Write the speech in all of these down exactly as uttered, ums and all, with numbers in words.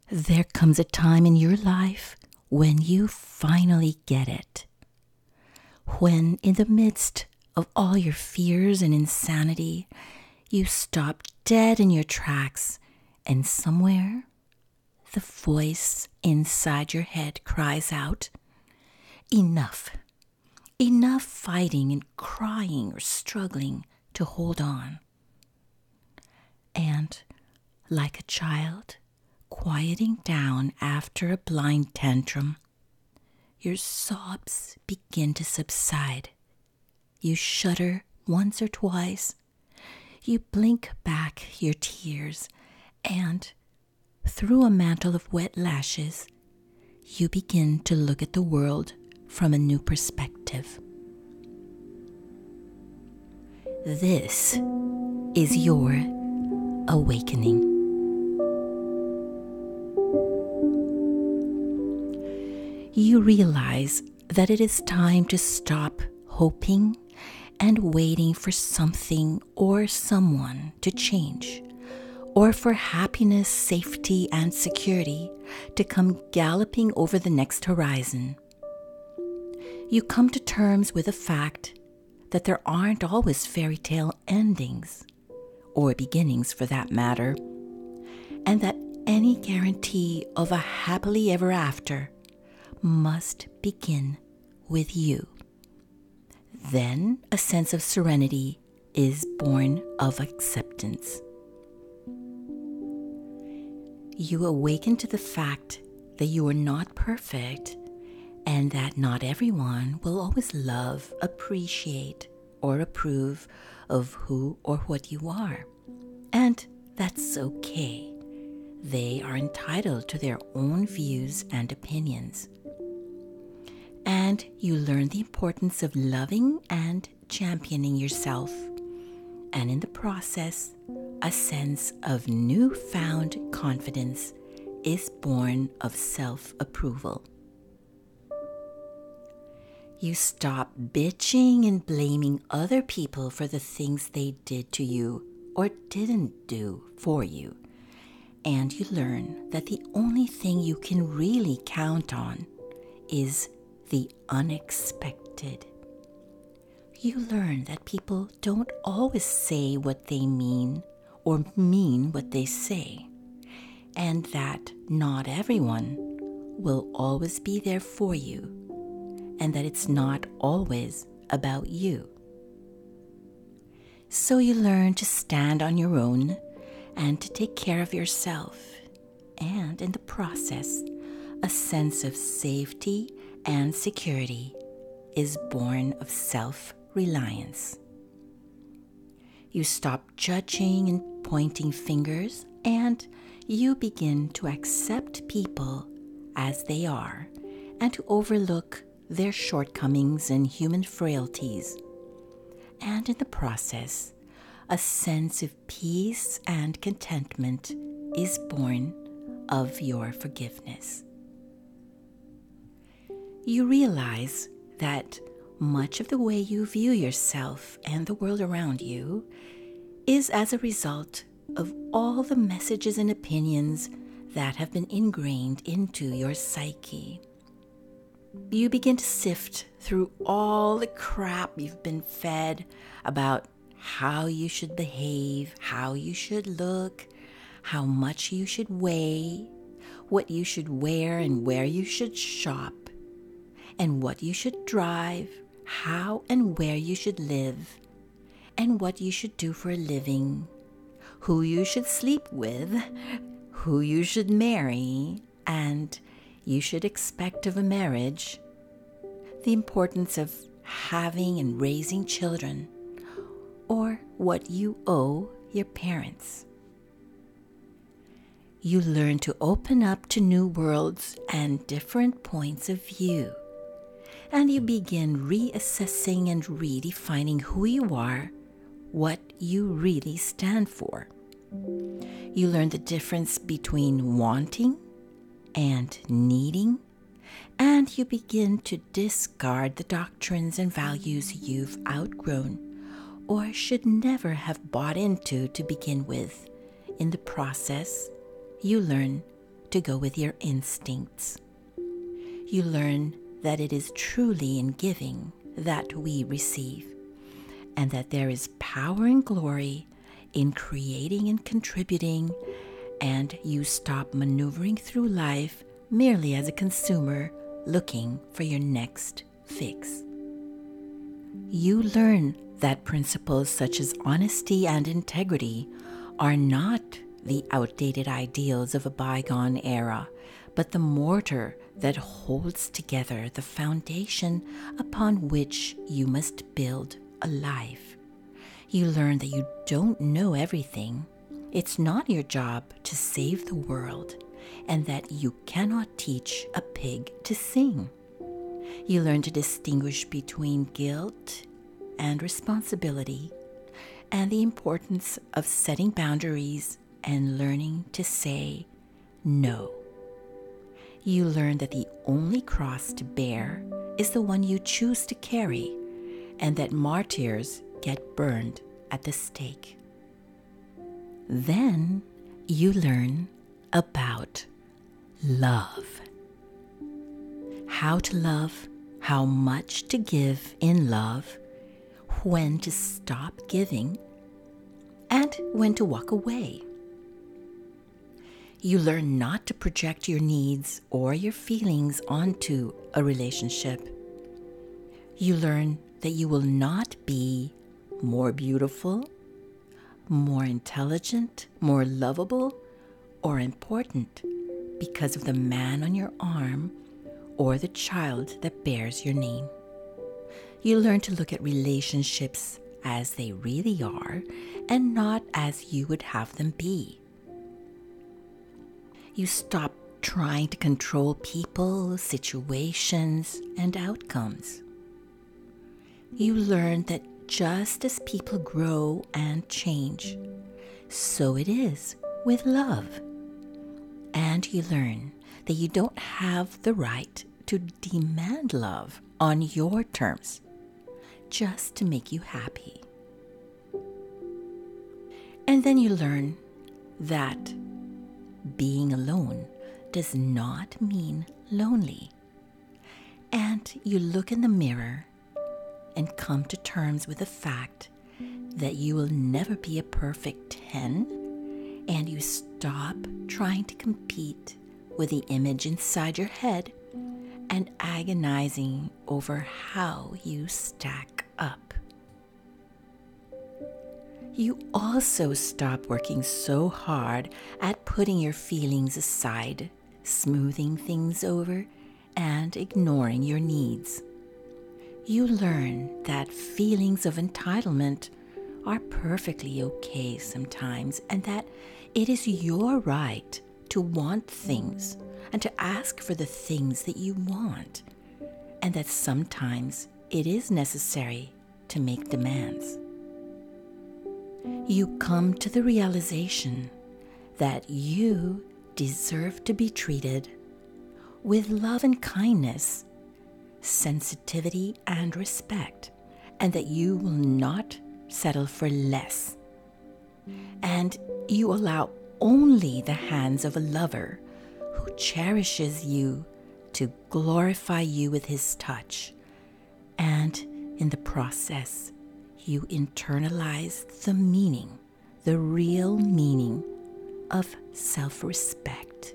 There comes a time in your life when you finally get it. When, in the midst of all your fears and insanity, you stop dead in your tracks, and somewhere, the voice inside your head cries out, "Enough. Enough fighting and crying or struggling to hold on." And, like a child quieting down after a blind tantrum, your sobs begin to subside. You shudder once or twice. You blink back your tears, and through a mantle of wet lashes, you begin to look at the world from a new perspective. This is your awakening. You realize that it is time to stop hoping and waiting for something or someone to change, or for happiness, safety, and security to come galloping over the next horizon. You come to terms with the fact that there aren't always fairy tale endings, or beginnings for that matter, and that any guarantee of a happily ever after must begin with you. Then a sense of serenity is born of acceptance. You awaken to the fact that you are not perfect and that not everyone will always love, appreciate, or approve of who or what you are. And that's okay. They are entitled to their own views and opinions. And you learn the importance of loving and championing yourself. And in the process, a sense of newfound confidence is born of self-approval. You stop bitching and blaming other people for the things they did to you or didn't do for you. And you learn that the only thing you can really count on is the unexpected. You learn that people don't always say what they mean or mean what they say, and that not everyone will always be there for you, and that it's not always about you. So you learn to stand on your own and to take care of yourself, and in the process, a sense of safety and security is born of self-reliance. You stop judging and pointing fingers, and you begin to accept people as they are and to overlook their shortcomings and human frailties. And in the process, a sense of peace and contentment is born of your forgiveness. You realize that much of the way you view yourself and the world around you is as a result of all the messages and opinions that have been ingrained into your psyche. You begin to sift through all the crap you've been fed about how you should behave, how you should look, how much you should weigh, what you should wear and where you should shop, and what you should drive, how and where you should live, and what you should do for a living, who you should sleep with, who you should marry, and you should expect of a marriage, the importance of having and raising children, or what you owe your parents. You learn to open up to new worlds and different points of view, and you begin reassessing and redefining who you are, what you really stand for. You learn the difference between wanting and needing, and you begin to discard the doctrines and values you've outgrown or should never have bought into to begin with. In the process, you learn to go with your instincts. You learn that it is truly in giving that we receive, and that there is power and glory in creating and contributing, and you stop maneuvering through life merely as a consumer looking for your next fix. You learn that principles such as honesty and integrity are not the outdated ideals of a bygone era, but the mortar that holds together the foundation upon which you must build a life. You learn that you don't know everything. It's not your job to save the world, and that you cannot teach a pig to sing. You learn to distinguish between guilt and responsibility, and the importance of setting boundaries and learning to say no. You learn that the only cross to bear is the one you choose to carry, and that martyrs get burned at the stake. Then you learn about love. How to love, how much to give in love, when to stop giving, and when to walk away. You learn not to project your needs or your feelings onto a relationship. You learn that you will not be more beautiful, more intelligent, more lovable, or important because of the man on your arm or the child that bears your name. You learn to look at relationships as they really are and not as you would have them be. You stop trying to control people, situations, and outcomes. You learn that just as people grow and change, so it is with love. And you learn that you don't have the right to demand love on your terms, just to make you happy. And then you learn that being alone does not mean lonely. And you look in the mirror and come to terms with the fact that you will never be a perfect ten, and you stop trying to compete with the image inside your head and agonizing over how you stack up. You also stop working so hard at putting your feelings aside, smoothing things over, and ignoring your needs. You learn that feelings of entitlement are perfectly okay sometimes, and that it is your right to want things and to ask for the things that you want, and that sometimes it is necessary to make demands. You come to the realization that you deserve to be treated with love and kindness, sensitivity and respect, and that you will not settle for less. And you allow only the hands of a lover who cherishes you to glorify you with his touch, and in the process, you internalize the meaning, the real meaning of self-respect.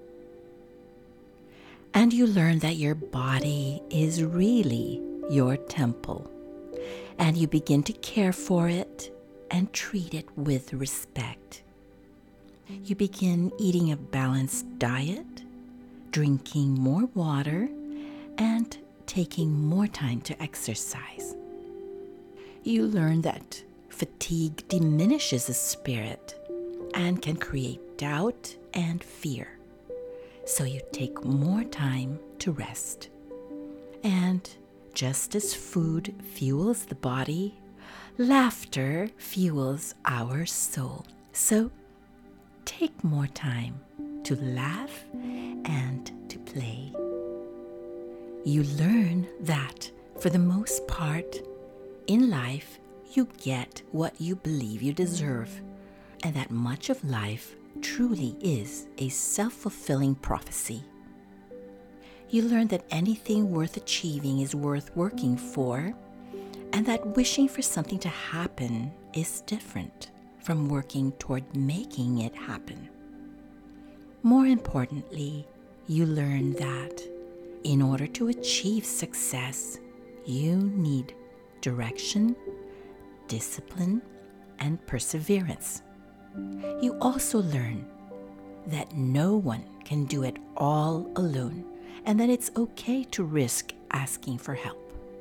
And you learn that your body is really your temple, and you begin to care for it and treat it with respect. You begin eating a balanced diet, drinking more water, and taking more time to exercise. You learn that fatigue diminishes the spirit and can create doubt and fear. So you take more time to rest. And just as food fuels the body, laughter fuels our soul. So take more time to laugh and to play. You learn that, for the most part, in life, you get what you believe you deserve, and that much of life truly is a self-fulfilling prophecy. You learn that anything worth achieving is worth working for, and that wishing for something to happen is different from working toward making it happen. More importantly, you learn that in order to achieve success, you need direction, discipline, and perseverance. You also learn that no one can do it all alone, and that it's okay to risk asking for help.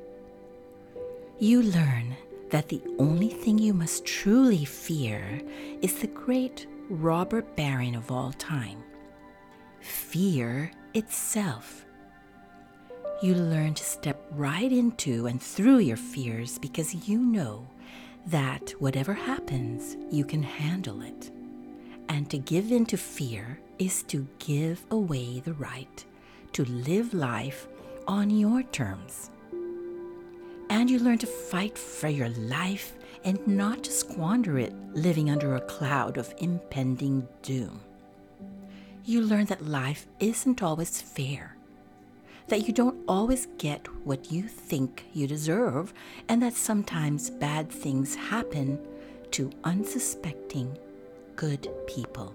You learn that the only thing you must truly fear is the great robber baron of all time, fear itself. You learn to step right into and through your fears because you know that whatever happens, you can handle it. And to give in to fear is to give away the right to live life on your terms. And you learn to fight for your life and not to squander it living under a cloud of impending doom. You learn that life isn't always fair, that you don't always get what you think you deserve, and that sometimes bad things happen to unsuspecting, good people.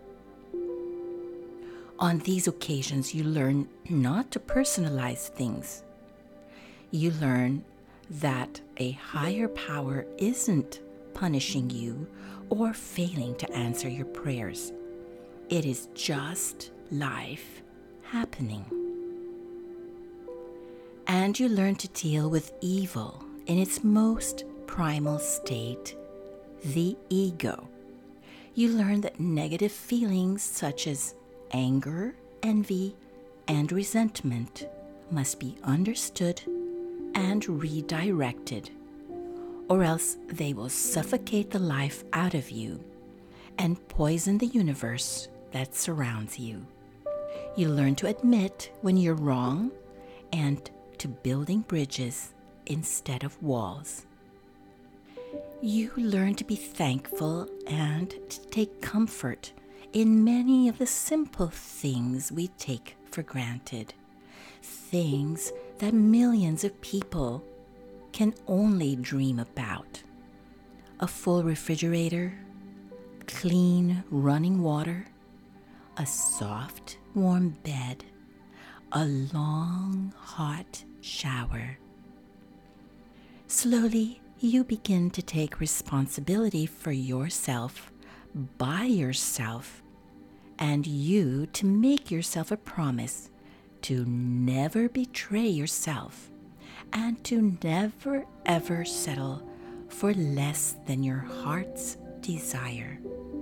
On these occasions, you learn not to personalize things. You learn that a higher power isn't punishing you or failing to answer your prayers. It is just life happening. And you learn to deal with evil in its most primal state, the ego. You learn that negative feelings such as anger, envy, and resentment must be understood and redirected, or else they will suffocate the life out of you and poison the universe that surrounds you. You learn to admit when you're wrong and to building bridges instead of walls. You learn to be thankful and to take comfort in many of the simple things we take for granted, things that millions of people can only dream about. A full refrigerator, clean running water, a soft, warm bed, a long, hot shower. Slowly, you begin to take responsibility for yourself, by yourself, and you to make yourself a promise to never betray yourself and to never ever settle for less than your heart's desire.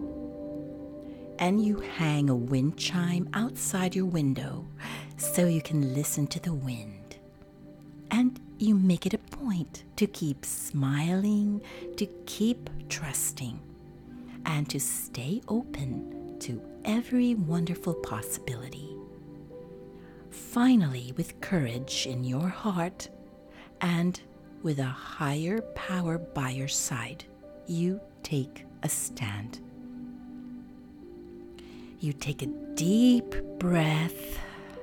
And you hang a wind chime outside your window so you can listen to the wind. And you make it a point to keep smiling, to keep trusting, and to stay open to every wonderful possibility. Finally, with courage in your heart and with a higher power by your side, you take a stand. You take a deep breath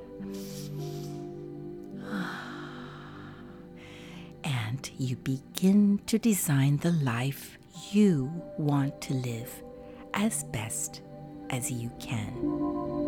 and you begin to design the life you want to live as best as you can.